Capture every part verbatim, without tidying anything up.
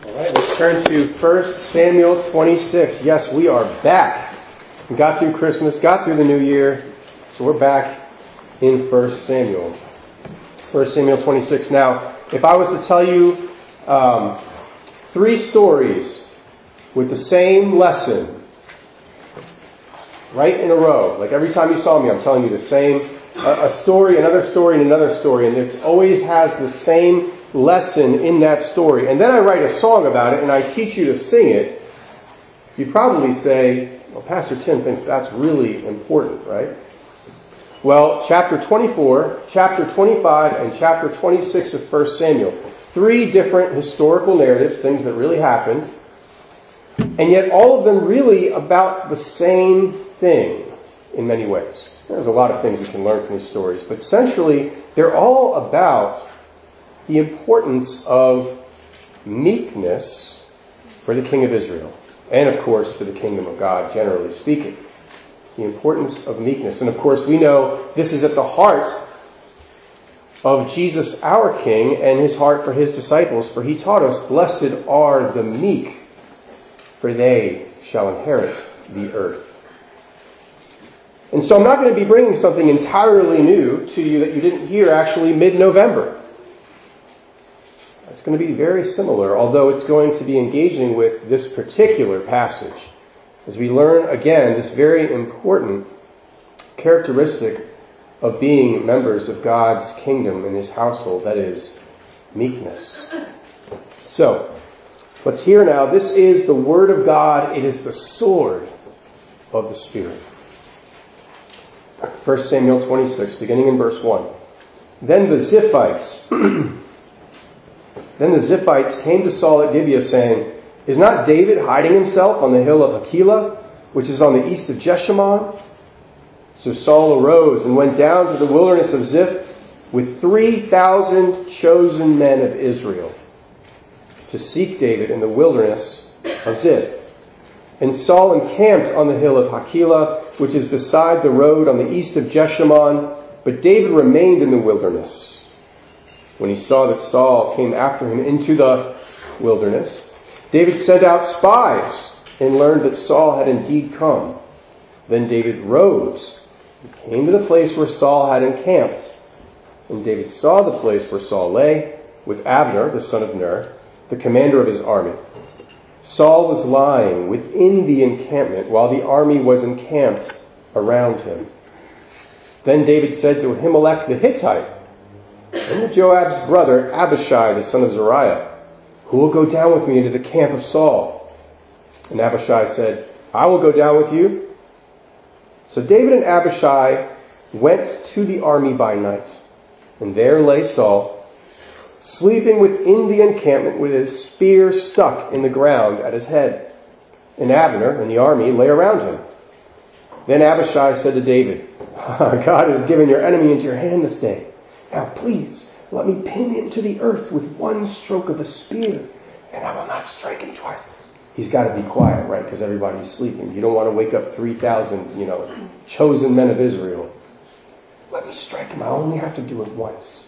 All right, let's turn to First Samuel twenty-six. Yes, we are back. We got through Christmas, got through the new year, so we're back in First Samuel. First Samuel twenty-six. Now, if I was to tell you um, three stories with the same lesson, right in a row, like every time you saw me, I'm telling you the same, a, a story, another story, and another story, and it always has the same lesson in that story. And then I write a song about it and I teach you to sing it. You probably say, well, Pastor Tim thinks that's really important, right? Well, chapter twenty-four, chapter twenty-five, and chapter twenty-six of First Samuel. Three different historical narratives, things that really happened. And yet all of them really about the same thing in many ways. There's a lot of things we can learn from these stories. But essentially, they're all about the importance of meekness for the king of Israel. And, of course, for the kingdom of God, generally speaking. The importance of meekness. And, of course, we know this is at the heart of Jesus, our King, and his heart for his disciples. For he taught us, blessed are the meek, for they shall inherit the earth. And so I'm not going to be bringing something entirely new to you that you didn't hear actually mid-November. It's going to be very similar, although it's going to be engaging with this particular passage as we learn again this very important characteristic of being members of God's kingdom and his household, that is, meekness. So, let's hear now. This is the Word of God. It is the sword of the Spirit. First Samuel twenty-six, beginning in verse one. Then the Ziphites... Then the Ziphites came to Saul at Gibeah, saying, Is not David hiding himself on the hill of Hachilah, which is on the east of Jeshimon? So Saul arose and went down to the wilderness of Ziph with three thousand chosen men of Israel to seek David in the wilderness of Ziph. And Saul encamped on the hill of Hachilah, which is beside the road on the east of Jeshimon, but David remained in the wilderness. When he saw that Saul came after him into the wilderness, David sent out spies and learned that Saul had indeed come. Then David rose and came to the place where Saul had encamped. And David saw the place where Saul lay with Abner, the son of Ner, the commander of his army. Saul was lying within the encampment while the army was encamped around him. Then David said to Ahimelech the Hittite, and to Joab's brother Abishai, the son of Zeruiah, Who will go down with me into the camp of Saul? And Abishai said, I will go down with you. So David and Abishai went to the army by night. And there lay Saul, sleeping within the encampment with his spear stuck in the ground at his head. And Abner and the army lay around him. Then Abishai said to David, God has given your enemy into your hand this day. Now please, let me pin him to the earth with one stroke of a spear, and I will not strike him twice. He's got to be quiet, right? Because everybody's sleeping. You don't want to wake up three thousand, you know, chosen men of Israel. Let me strike him. I only have to do it once.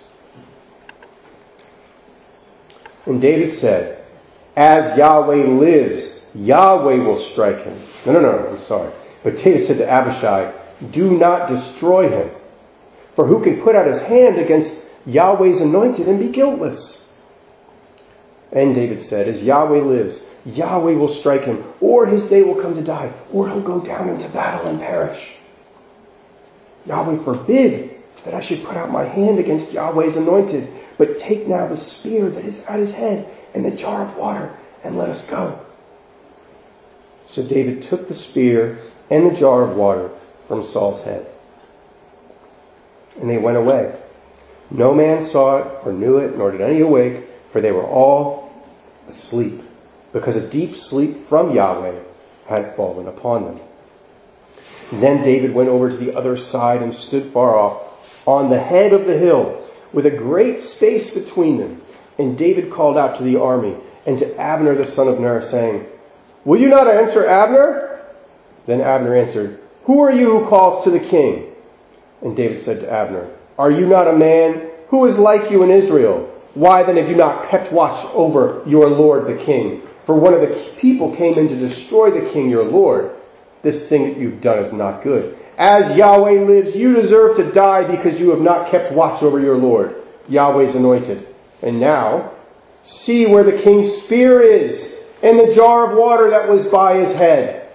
And David said, As Yahweh lives, Yahweh will strike him. No, no, no, I'm sorry. But David said to Abishai, Do not destroy him. For who can put out his hand against Yahweh's anointed and be guiltless? And David said, As Yahweh lives, Yahweh will strike him, or his day will come to die, or he'll go down into battle and perish. Yahweh forbid that I should put out my hand against Yahweh's anointed, but take now the spear that is at his head and the jar of water, and let us go. So David took the spear and the jar of water from Saul's head. And they went away. No man saw it or knew it, nor did any awake, for they were all asleep, because a deep sleep from Yahweh had fallen upon them. And then David went over to the other side and stood far off on the head of the hill, with a great space between them. And David called out to the army and to Abner the son of Ner, saying, Will you not answer, Abner? Then Abner answered, Who are you who calls to the king? And David said to Abner, Are you not a man? Who is like you in Israel? Why then have you not kept watch over your Lord the king? For one of the people came in to destroy the king your Lord. This thing that you've done is not good. As Yahweh lives, you deserve to die because you have not kept watch over your Lord, Yahweh's anointed. And now, see where the king's spear is, and the jar of water that was by his head.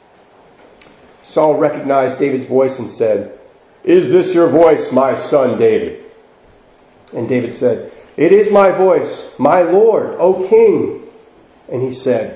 Saul recognized David's voice and said, Is this your voice, my son David? And David said, It is my voice, my Lord, O king. And he said,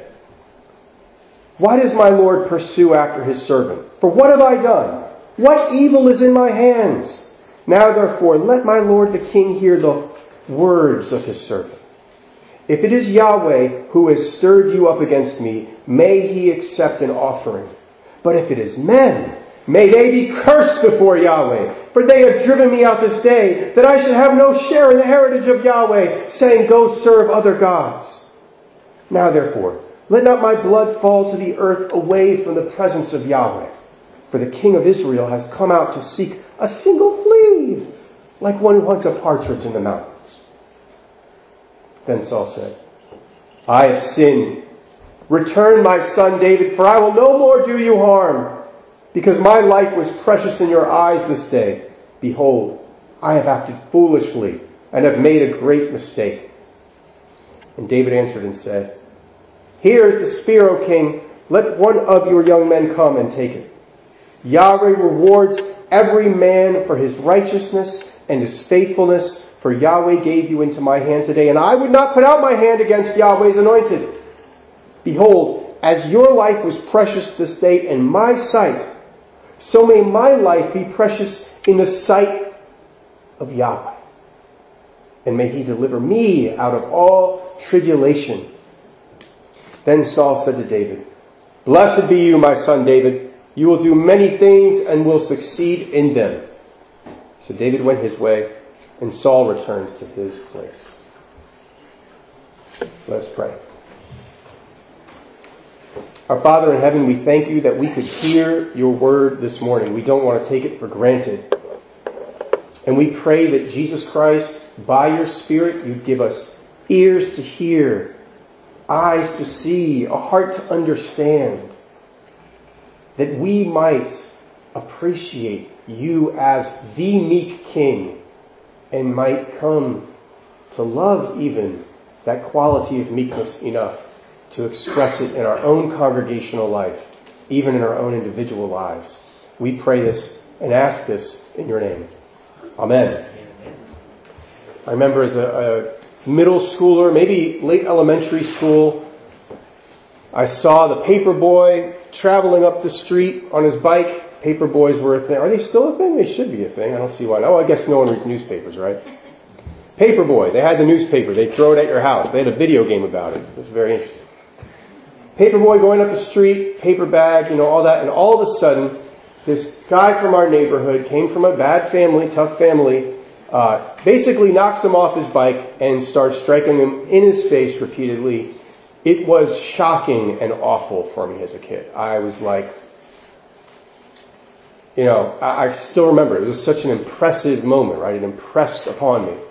Why does my Lord pursue after his servant? For what have I done? What evil is in my hands? Now therefore, let my Lord the king hear the words of his servant. If it is Yahweh who has stirred you up against me, may he accept an offering. But if it is men, may they be cursed before Yahweh. For they have driven me out this day, that I should have no share in the heritage of Yahweh, saying, Go serve other gods. Now therefore, let not my blood fall to the earth away from the presence of Yahweh. For the king of Israel has come out to seek a single flea, like one who hunts a partridge in the mountains. Then Saul said, I have sinned. Return, my son David, for I will no more do you harm, because my life was precious in your eyes this day. Behold, I have acted foolishly and have made a great mistake. And David answered and said, Here is the spear, O king. Let one of your young men come and take it. Yahweh rewards every man for his righteousness and his faithfulness, for Yahweh gave you into my hand today, and I would not put out my hand against Yahweh's anointed. Behold, as your life was precious this day in my sight, so may my life be precious in the sight of Yahweh. And may he deliver me out of all tribulation. Then Saul said to David, Blessed be you, my son David. You will do many things and will succeed in them. So David went his way, and Saul returned to his place. Let's pray. Our Father in heaven, we thank you that we could hear your word this morning. We don't want to take it for granted. And we pray that Jesus Christ, by your Spirit, you'd give us ears to hear, eyes to see, a heart to understand, that we might appreciate you as the meek king and might come to love even that quality of meekness enough to express it in our own congregational life, even in our own individual lives. We pray this and ask this in your name. Amen. I remember as a, a middle schooler, maybe late elementary school, I saw the paper boy traveling up the street on his bike. Paper boys were a thing. Are they still a thing? They should be a thing. I don't see why. Oh, I guess no one reads newspapers, right? Paperboy. They had the newspaper. They'd throw it at your house. They had a video game about it. It was very interesting. Paperboy going up the street, paper bag, you know, all that. And all of a sudden, this guy from our neighborhood came from a bad family, tough family, uh, basically knocks him off his bike and starts striking him in his face repeatedly. It was shocking and awful for me as a kid. I was like, you know, I, I still remember. It was such an impressive moment, right? It impressed upon me.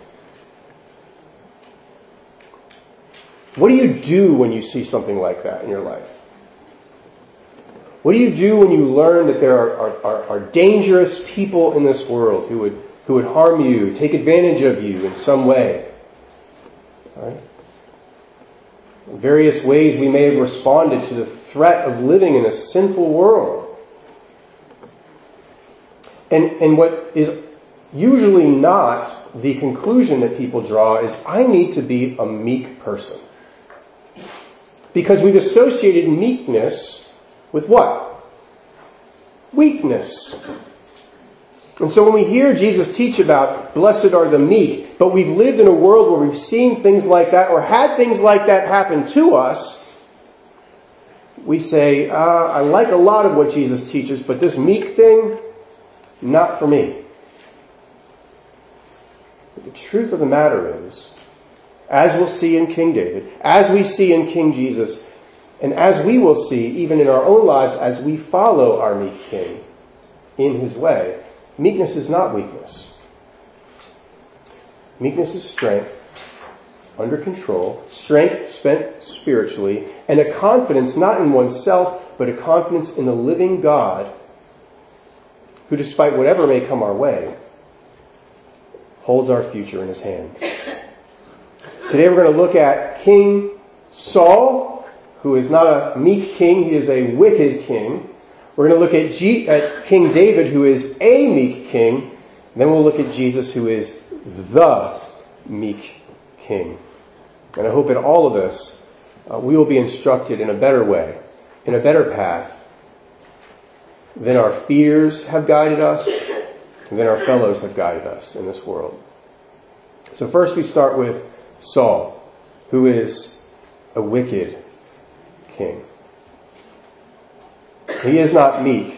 What do you do when you see something like that in your life? What do you do when you learn that there are, are, are, are dangerous people in this world who would who would harm you, take advantage of you in some way? All right? In various ways we may have responded to the threat of living in a sinful world. And, and what is usually not the conclusion that people draw is, I need to be a meek person. Because we've associated meekness with what? Weakness. And so when we hear Jesus teach about blessed are the meek, but we've lived in a world where we've seen things like that or had things like that happen to us, we say, uh, I like a lot of what Jesus teaches, but this meek thing, not for me. But the truth of the matter is, as we'll see in King David, as we see in King Jesus, and as we will see even in our own lives as we follow our meek king in his way, meekness is not weakness. Meekness is strength, under control, strength spent spiritually, and a confidence not in oneself, but a confidence in the living God, who, despite whatever may come our way, holds our future in his hands. Today we're going to look at King Saul, who is not a meek king, he is a wicked king. We're going to look at, G- at King David, who is a meek king. And then we'll look at Jesus, who is the meek king. And I hope in all of this, uh, we will be instructed in a better way, in a better path, than our fears have guided us, and than our fellows have guided us in this world. So first we start with Saul, who is a wicked king. He is not meek.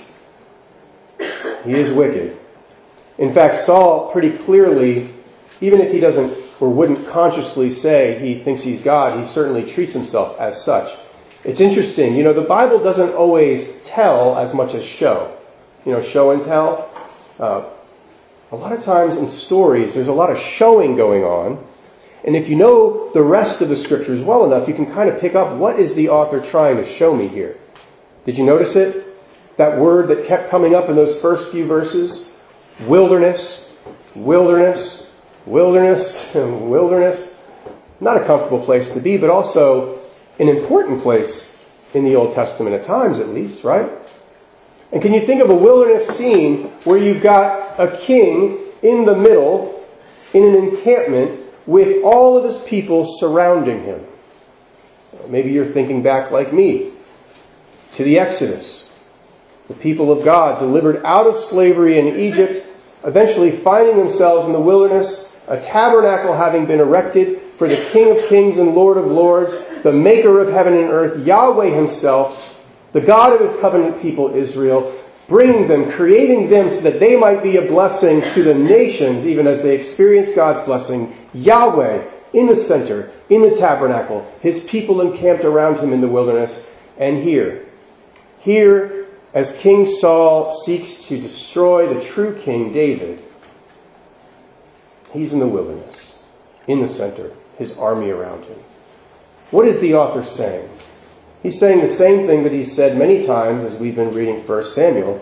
He is wicked. In fact, Saul pretty clearly, even if he doesn't or wouldn't consciously say he thinks he's God, he certainly treats himself as such. It's interesting, you know, the Bible doesn't always tell as much as show. You know, show and tell. Uh, a lot of times in stories, there's a lot of showing going on. And if you know the rest of the scriptures well enough, you can kind of pick up what is the author trying to show me here. Did you notice it? That word that kept coming up in those first few verses? Wilderness, wilderness, wilderness, and wilderness. Not a comfortable place to be, but also an important place in the Old Testament at times at least, right? And can you think of a wilderness scene where you've got a king in the middle in an encampment with all of his people surrounding him? Maybe you're thinking back like me to the Exodus. The people of God delivered out of slavery in Egypt, eventually finding themselves in the wilderness, a tabernacle having been erected for the King of Kings and Lord of Lords, the maker of heaven and earth, Yahweh himself, the God of his covenant people Israel, bringing them, creating them so that they might be a blessing to the nations, even as they experience God's blessing. Yahweh in the center, in the tabernacle, his people encamped around him in the wilderness. And here, here, as King Saul seeks to destroy the true King David, he's in the wilderness, in the center, his army around him. What is the author saying? He's saying the same thing that he's said many times as we've been reading First Samuel.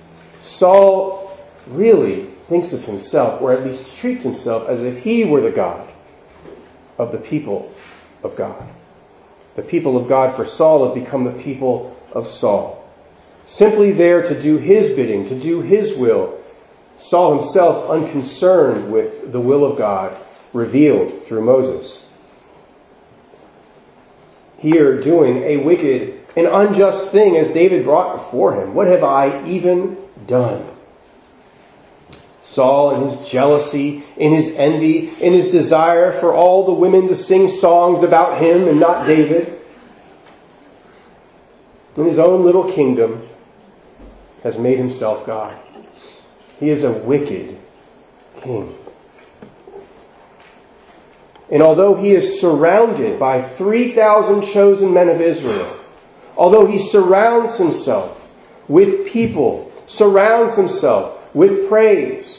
Saul really thinks of himself, or at least treats himself, as if he were the God of the people of God. The people of God for Saul have become the people of Saul. Simply there to do his bidding, to do his will. Saul himself unconcerned with the will of God revealed through Moses. Here doing a wicked and unjust thing as David brought before him. What have I even done? Saul in his jealousy, in his envy, in his desire for all the women to sing songs about him and not David, in his own little kingdom, has made himself God. He is a wicked king. And although he is surrounded by three thousand chosen men of Israel, although he surrounds himself with people, surrounds himself with praise,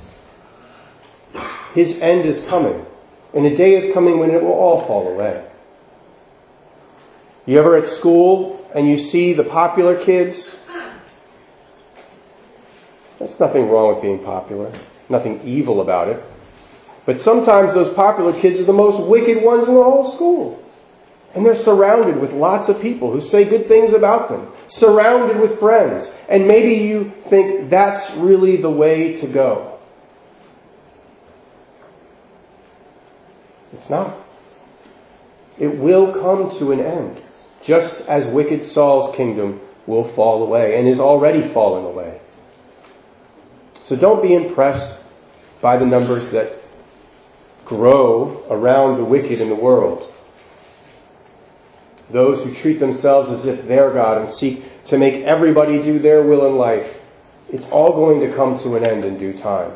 his end is coming. And a day is coming when it will all fall away. You ever at school and you see the popular kids? There's nothing wrong with being popular. Nothing evil about it. But sometimes those popular kids are the most wicked ones in the whole school. And they're surrounded with lots of people who say good things about them. Surrounded with friends. And maybe you think that's really the way to go. It's not. It will come to an end. Just as wicked Saul's kingdom will fall away and is already falling away. So don't be impressed by the numbers that grow around the wicked in the world. Those who treat themselves as if they're God and seek to make everybody do their will in life. It's all going to come to an end in due time.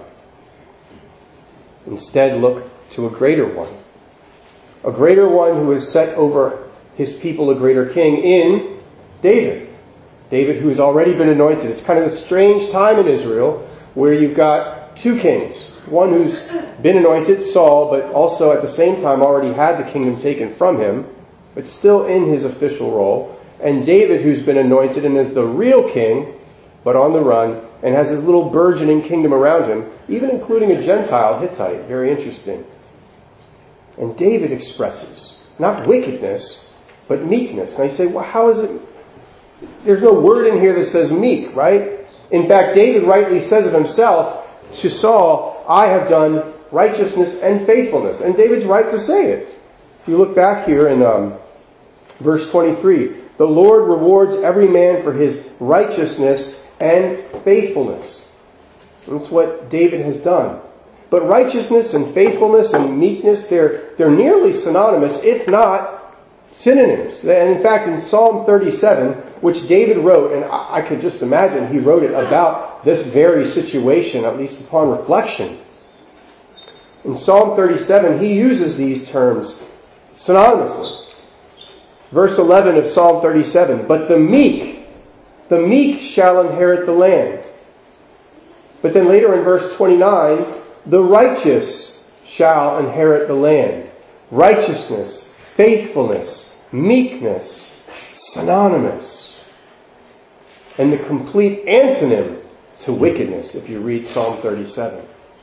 Instead, look to a greater one. A greater one who has set over his people a greater king in David. David who has already been anointed. It's kind of a strange time in Israel where you've got two kings. One who's been anointed, Saul, but also at the same time already had the kingdom taken from him, but still in his official role. And David, who's been anointed and is the real king, but on the run, and has his little burgeoning kingdom around him, even including a Gentile, Hittite. Very interesting. And David expresses not wickedness, but meekness. And I say, well, how is it? There's no word in here that says meek, right? In fact, David rightly says of himself to Saul, I have done righteousness and faithfulness. And David's right to say it. If you look back here in um, verse twenty-three, the Lord rewards every man for his righteousness and faithfulness. That's what David has done. But righteousness and faithfulness and meekness, they're, they're nearly synonymous, if not synonyms. And in fact, in Psalm thirty-seven, which David wrote, and I could just imagine he wrote it about this very situation, at least upon reflection. In Psalm thirty-seven, he uses these terms synonymously. Verse eleven of Psalm thirty-seven, but the meek, the meek shall inherit the land. But then later in verse twenty-nine, the righteous shall inherit the land. Righteousness, faithfulness, meekness, synonymous. And the complete antonym to wickedness, if you read Psalm thirty-seven.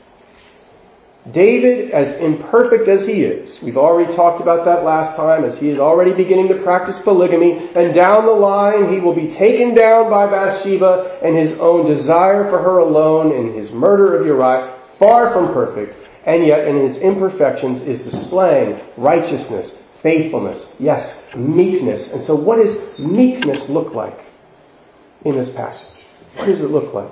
David, as imperfect as he is, we've already talked about that last time, as he is already beginning to practice polygamy, and down the line he will be taken down by Bathsheba and his own desire for her alone in his murder of Uriah, far from perfect, and yet in his imperfections is displaying righteousness, faithfulness, yes, meekness. And so what does meekness look like in this passage? What does it look like?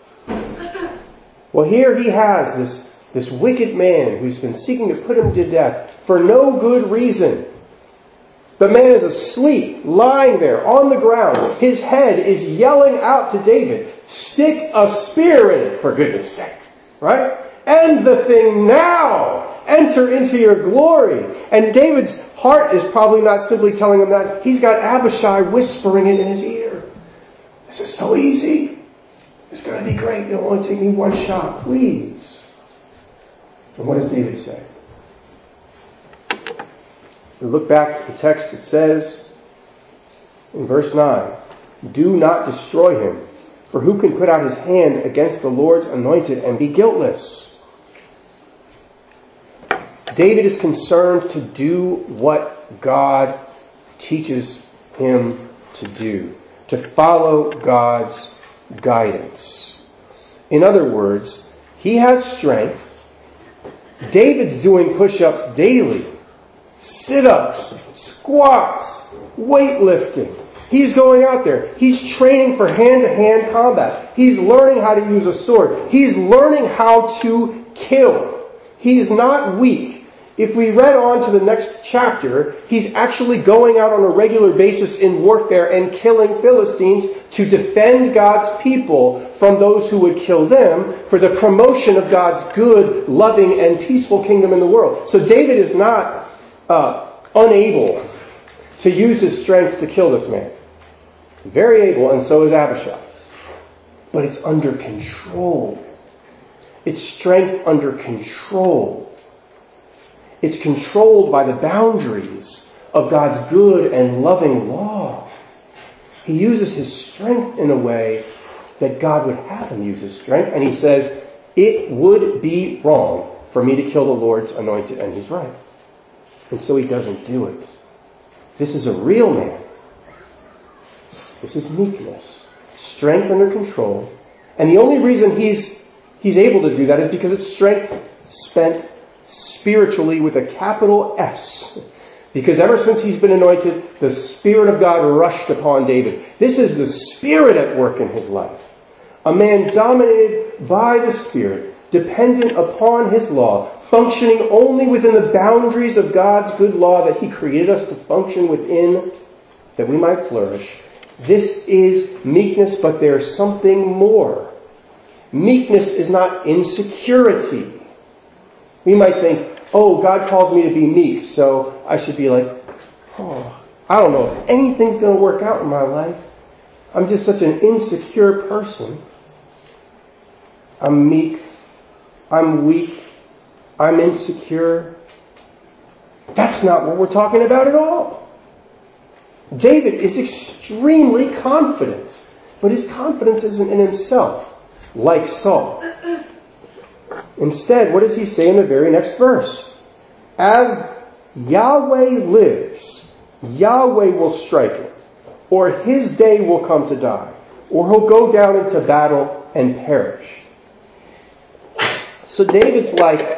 Well, here he has this This wicked man who's been seeking to put him to death for no good reason. The man is asleep, lying there on the ground. His head is yelling out to David, stick a spear in it, for goodness sake. Right? End the thing now. Enter into your glory. And David's heart is probably not simply telling him that. He's got Abishai whispering it in his ear. This is so easy. It's going to be great. It'll only take me one shot. Please. And what does David say? We look back at the text. It says in verse nine, do not destroy him, for who can put out his hand against the Lord's anointed and be guiltless? David is concerned to do what God teaches him to do, to follow God's guidance. In other words, he has strength. David's doing push-ups daily, sit-ups, squats, weightlifting. He's going out there. He's training for hand-to-hand combat. He's learning how to use a sword. He's learning how to kill. He's not weak. If we read on to the next chapter, he's actually going out on a regular basis in warfare and killing Philistines to defend God's people from those who would kill them for the promotion of God's good, loving, and peaceful kingdom in the world. So David is not uh, unable to use his strength to kill this man. Very able, and so is Abishai. But it's under control. It's strength under control. It's controlled by the boundaries of God's good and loving law. He uses his strength in a way that God would have him use his strength. And he says, it would be wrong for me to kill the Lord's anointed. And he's right. And so he doesn't do it. This is a real man. This is meekness. Strength under control. And the only reason he's, he's able to do that is because it's strength spent spiritually with a capital S. Because ever since he's been anointed, the Spirit of God rushed upon David. This is the Spirit at work in his life. A man dominated by the Spirit, dependent upon his law, functioning only within the boundaries of God's good law that he created us to function within, that we might flourish. This is meekness, but there's something more. Meekness is not insecurity. We might think, oh, God calls me to be meek, so I should be like, oh, I don't know if anything's going to work out in my life. I'm just such an insecure person. I'm meek I'm weak, I'm insecure. That's not what we're talking about at all. David is extremely confident, but his confidence isn't in himself, like Saul. Instead, what does he say in the very next verse? As Yahweh lives, Yahweh will strike him, or his day will come to die, or he'll go down into battle and perish. So David's like,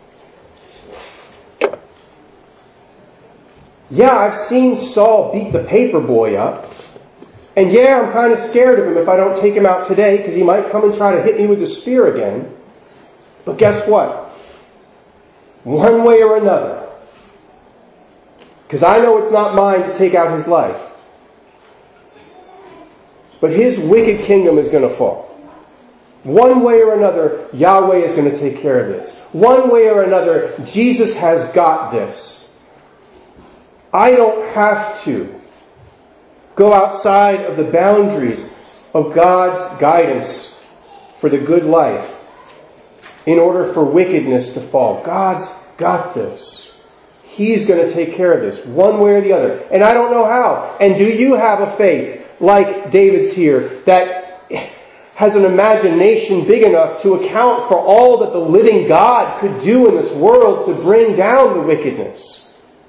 yeah, I've seen Saul beat the paper boy up, and yeah, I'm kind of scared of him if I don't take him out today, because he might come and try to hit me with the spear again. But guess what? One way or another, because I know it's not mine to take out his life, but his wicked kingdom is going to fall. One way or another, Yahweh is going to take care of this. One way or another, Jesus has got this. I don't have to go outside of the boundaries of God's guidance for the good life in order for wickedness to fall. God's got this. He's going to take care of this, one way or the other. And I don't know how. And do you have a faith like David's here that has an imagination big enough to account for all that the living God could do in this world to bring down the wickedness?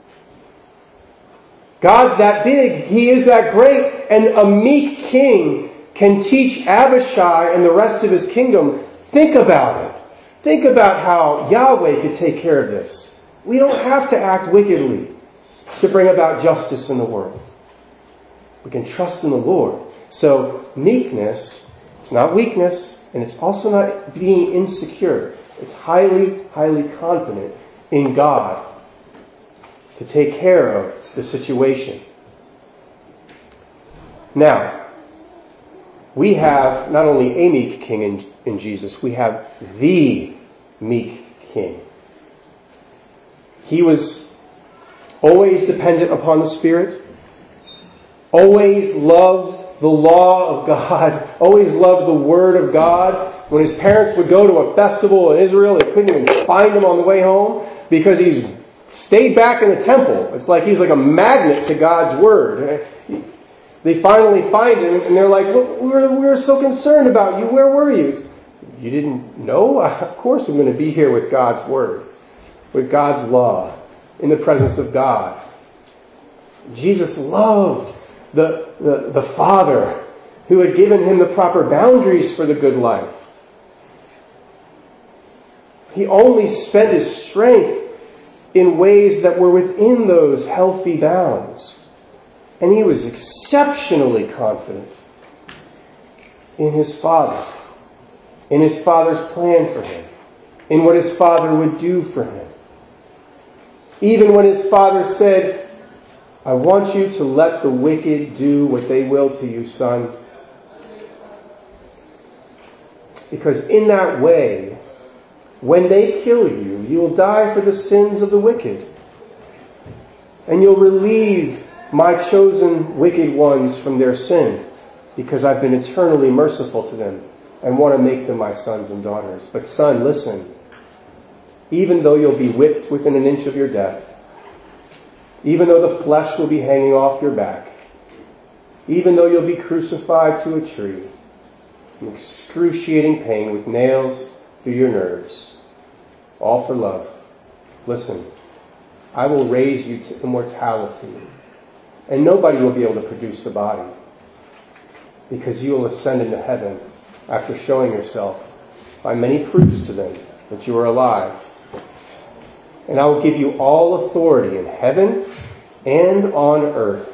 God's that big. He is that great. And a meek king can teach Abishai and the rest of his kingdom. Think about it. Think about how Yahweh could take care of this. We don't have to act wickedly to bring about justice in the world. We can trust in the Lord. So meekness, it's not weakness, and it's also not being insecure. It's highly, highly confident in God to take care of the situation. Now, we have not only a meek king in, in Jesus, we have the meek king. He was always dependent upon the Spirit, always loved the law of God, always loved the Word of God. When his parents would go to a festival in Israel, they couldn't even find him on the way home because he's stayed back in the temple. It's like he's like a magnet to God's Word. They finally find him and they're like, well, we, were, we were so concerned about you. Where were you? You didn't know? Of course I'm going to be here with God's Word, with God's law, in the presence of God. Jesus loved the, the, the Father who had given him the proper boundaries for the good life. He only spent his strength in ways that were within those healthy bounds. And he was exceptionally confident in his Father, in his Father's plan for him, in what his Father would do for him. Even when his Father said, I want you to let the wicked do what they will to you, son. Because in that way, when they kill you, you will die for the sins of the wicked. And you'll relieve my chosen wicked ones from their sin, because I've been eternally merciful to them and want to make them my sons and daughters. But son, listen, even though you'll be whipped within an inch of your death, even though the flesh will be hanging off your back, even though you'll be crucified to a tree, in excruciating pain with nails through your nerves, all for love, listen, I will raise you to immortality, and nobody will be able to produce the body, because you will ascend into heaven after showing yourself by many proofs to them that you are alive. And I will give you all authority in heaven and on earth.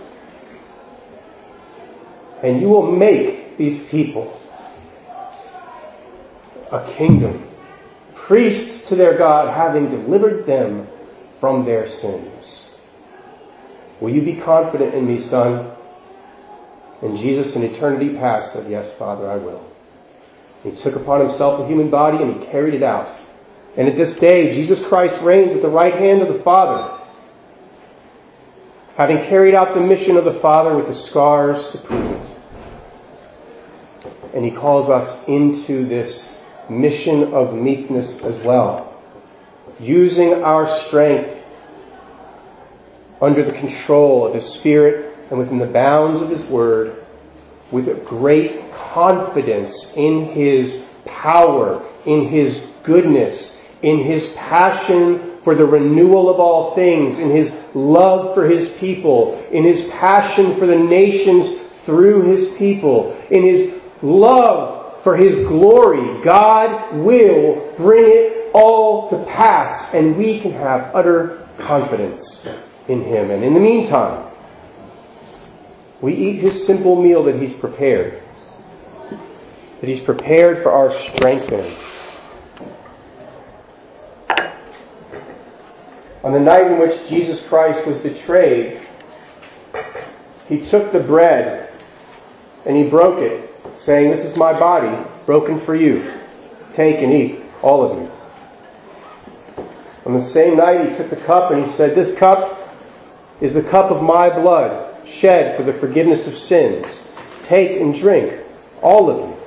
And you will make these people a kingdom, priests to their God, having delivered them from their sins. Will you be confident in me, son? And Jesus in eternity past said, yes, Father, I will. He took upon himself a human body and he carried it out. And at this day, Jesus Christ reigns at the right hand of the Father, having carried out the mission of the Father with the scars to prove it. And he calls us into this mission of meekness as well. Using our strength under the control of His Spirit and within the bounds of His Word, with a great confidence in His power, in His goodness, in His passion for the renewal of all things, in His love for His people, in His passion for the nations through His people, in His love for His glory. God will bring it all to pass, and we can have utter confidence in Him. And in the meantime, we eat His simple meal that He's prepared, that He's prepared for our strengthening. On the night in which Jesus Christ was betrayed, He took the bread and He broke it, saying, "This is my body, broken for you. Take and eat, all of you." On the same night, He took the cup and He said, "This cup is the cup of my blood, shed for the forgiveness of sins. Take and drink, all of you."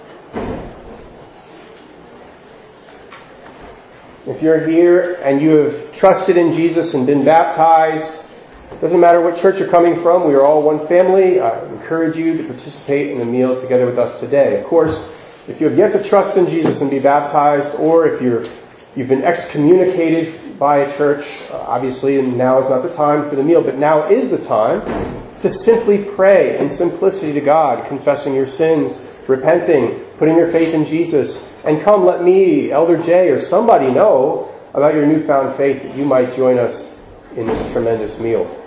If you're here and you have trusted in Jesus and been baptized, it doesn't matter what church you're coming from, we are all one family. I encourage you to participate in the meal together with us today. Of course, if you have yet to trust in Jesus and be baptized, or if you're, you've been excommunicated by a church, obviously now is not the time for the meal, but now is the time to simply pray in simplicity to God, confessing your sins, repenting, putting your faith in Jesus, and come let me, Elder Jay, or somebody know about your newfound faith that you might join us in this tremendous meal.